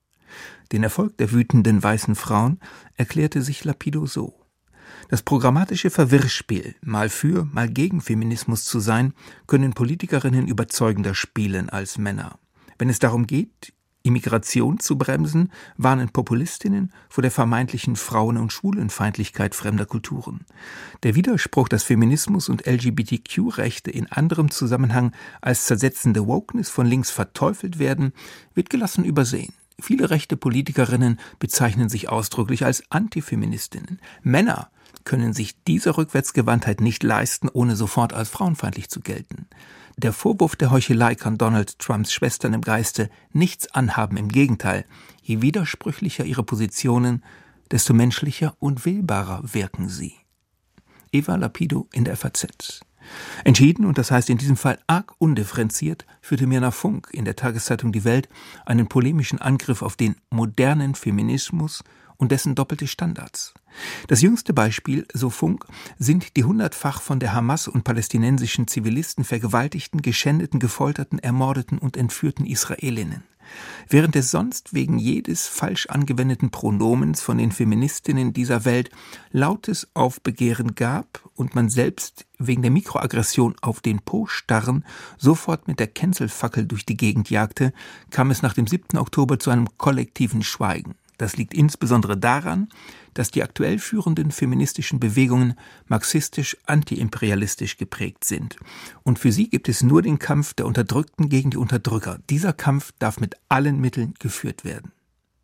Den Erfolg der wütenden weißen Frauen erklärte sich Lapido so: Das programmatische Verwirrspiel, mal für, mal gegen Feminismus zu sein, können Politikerinnen überzeugender spielen als Männer. Wenn es darum geht, Immigration zu bremsen, warnen Populistinnen vor der vermeintlichen Frauen- und Schwulenfeindlichkeit fremder Kulturen. Der Widerspruch, dass Feminismus und L G B T Q-Rechte in anderem Zusammenhang als zersetzende Wokeness von links verteufelt werden, wird gelassen übersehen. Viele rechte Politikerinnen bezeichnen sich ausdrücklich als Antifeministinnen. Männer können sich diese Rückwärtsgewandtheit nicht leisten, ohne sofort als frauenfeindlich zu gelten. Der Vorwurf der Heuchelei kann Donald Trumps Schwestern im Geiste nichts anhaben, im Gegenteil. Je widersprüchlicher ihre Positionen, desto menschlicher und wählbarer wirken sie. Eva Lapido in der F A Z. Entschieden, und das heißt in diesem Fall arg undifferenziert, führte Mirna Funk in der Tageszeitung Die Welt einen polemischen Angriff auf den modernen Feminismus und dessen doppelte Standards. Das jüngste Beispiel, so Funk, sind die hundertfach von der Hamas und palästinensischen Zivilisten vergewaltigten, geschändeten, gefolterten, ermordeten und entführten Israelinnen. Während es sonst wegen jedes falsch angewendeten Pronomens von den Feministinnen dieser Welt lautes Aufbegehren gab und man selbst wegen der Mikroaggression auf den Po starren sofort mit der Cancel-Fackel durch die Gegend jagte, kam es nach dem siebten Oktober zu einem kollektiven Schweigen. Das liegt insbesondere daran, dass die aktuell führenden feministischen Bewegungen marxistisch-antiimperialistisch geprägt sind. Und für sie gibt es nur den Kampf der Unterdrückten gegen die Unterdrücker. Dieser Kampf darf mit allen Mitteln geführt werden.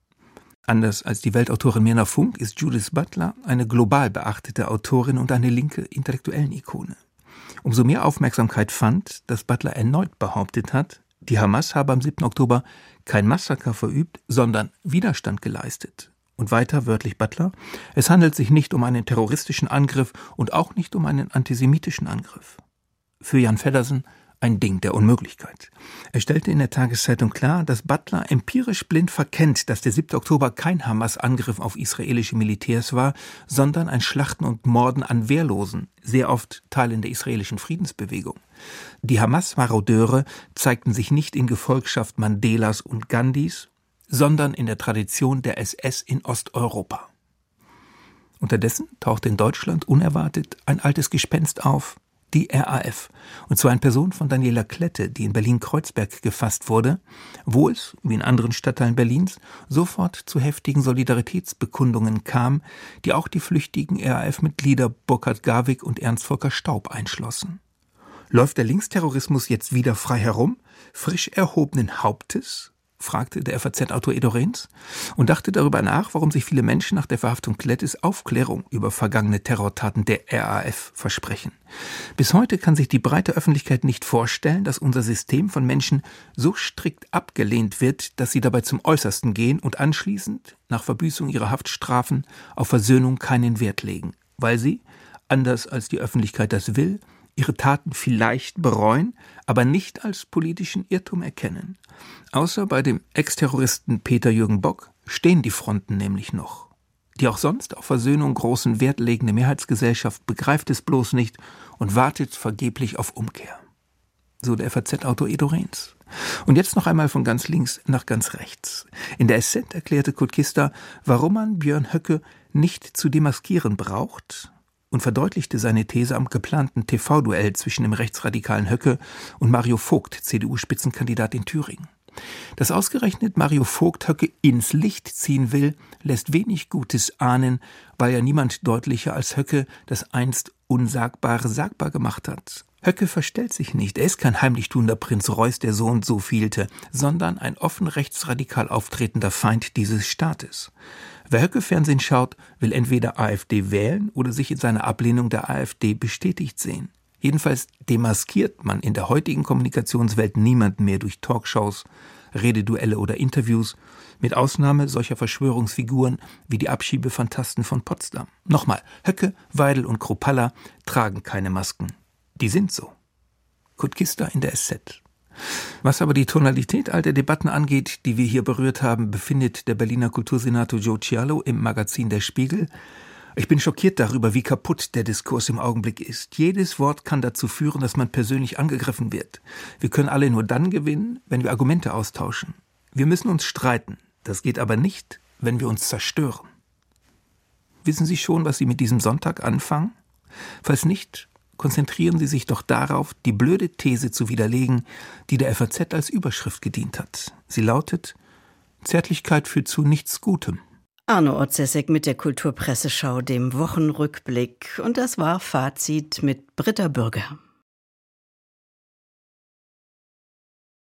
Anders als die Weltautorin Mirna Funk ist Judith Butler eine global beachtete Autorin und eine linke Intellektuellen-Ikone. Umso mehr Aufmerksamkeit fand, dass Butler erneut behauptet hat, Die Hamas habe am siebten Oktober kein Massaker verübt, sondern Widerstand geleistet. Und weiter wörtlich Butler, es handelt sich nicht um einen terroristischen Angriff und auch nicht um einen antisemitischen Angriff. Für Jan Feddersen ein Ding der Unmöglichkeit. Er stellte in der Tageszeitung klar, dass Butler empirisch blind verkennt, dass der siebte Oktober kein Hamas-Angriff auf israelische Militärs war, sondern ein Schlachten und Morden an Wehrlosen, sehr oft Teilen der israelischen Friedensbewegung. Die Hamas-Marodeure zeigten sich nicht in Gefolgschaft Mandelas und Gandhis, sondern in der Tradition der S S in Osteuropa. Unterdessen tauchte in Deutschland unerwartet ein altes Gespenst auf, die R A F, und zwar in Person von Daniela Klette, die in Berlin-Kreuzberg gefasst wurde, wo es, wie in anderen Stadtteilen Berlins, sofort zu heftigen Solidaritätsbekundungen kam, die auch die flüchtigen R A F-Mitglieder Burkhard Garwig und Ernst-Volker Staub einschlossen. Läuft der Linksterrorismus jetzt wieder frei herum, frisch erhobenen Hauptes? Fragte der F A Z-Autor Edo Rehns und dachte darüber nach, warum sich viele Menschen nach der Verhaftung Klettes Aufklärung über vergangene Terrortaten der R A F versprechen. Bis heute kann sich die breite Öffentlichkeit nicht vorstellen, dass unser System von Menschen so strikt abgelehnt wird, dass sie dabei zum Äußersten gehen und anschließend, nach Verbüßung ihrer Haftstrafen, auf Versöhnung keinen Wert legen, weil sie, anders als die Öffentlichkeit das will, ihre Taten vielleicht bereuen, aber nicht als politischen Irrtum erkennen. Außer bei dem Ex-Terroristen Peter-Jürgen Bock stehen die Fronten nämlich noch. Die auch sonst auf Versöhnung großen Wert legende Mehrheitsgesellschaft begreift es bloß nicht und wartet vergeblich auf Umkehr. So der F A Z-Autor Edo Rehns. Und jetzt noch einmal von ganz links nach ganz rechts. In der S Z erklärte Kurt Kister, warum man Björn Höcke nicht zu demaskieren braucht, und verdeutlichte seine These am geplanten T V-Duell zwischen dem rechtsradikalen Höcke und Mario Vogt, C D U-Spitzenkandidat in Thüringen. Dass ausgerechnet Mario Vogt Höcke ins Licht ziehen will, lässt wenig Gutes ahnen, weil ja niemand deutlicher als Höcke das einst Unsagbare sagbar gemacht hat. Höcke verstellt sich nicht, er ist kein heimlich tuender Prinz Reuß, der so und so fehlte, sondern ein offen rechtsradikal auftretender Feind dieses Staates. Wer Höcke-Fernsehen schaut, will entweder AfD wählen oder sich in seiner Ablehnung der AfD bestätigt sehen. Jedenfalls demaskiert man in der heutigen Kommunikationswelt niemanden mehr durch Talkshows, Rededuelle oder Interviews, mit Ausnahme solcher Verschwörungsfiguren wie die Abschiebephantasten von Potsdam. Nochmal, Höcke, Weidel und Kropalla tragen keine Masken. Die sind so. Kurt Kister in der S Z. Was aber die Tonalität all der Debatten angeht, die wir hier berührt haben, befindet der Berliner Kultursenator Joe Cialo im Magazin Der Spiegel: Ich bin schockiert darüber, wie kaputt der Diskurs im Augenblick ist. Jedes Wort kann dazu führen, dass man persönlich angegriffen wird. Wir können alle nur dann gewinnen, wenn wir Argumente austauschen. Wir müssen uns streiten. Das geht aber nicht, wenn wir uns zerstören. Wissen Sie schon, was Sie mit diesem Sonntag anfangen? Falls nicht, konzentrieren Sie sich doch darauf, die blöde These zu widerlegen, die der F A Z als Überschrift gedient hat. Sie lautet: Zärtlichkeit führt zu nichts Gutem. Arno Otzesek mit der Kulturpresseschau, dem Wochenrückblick. Und das war Fazit mit Britta Bürger.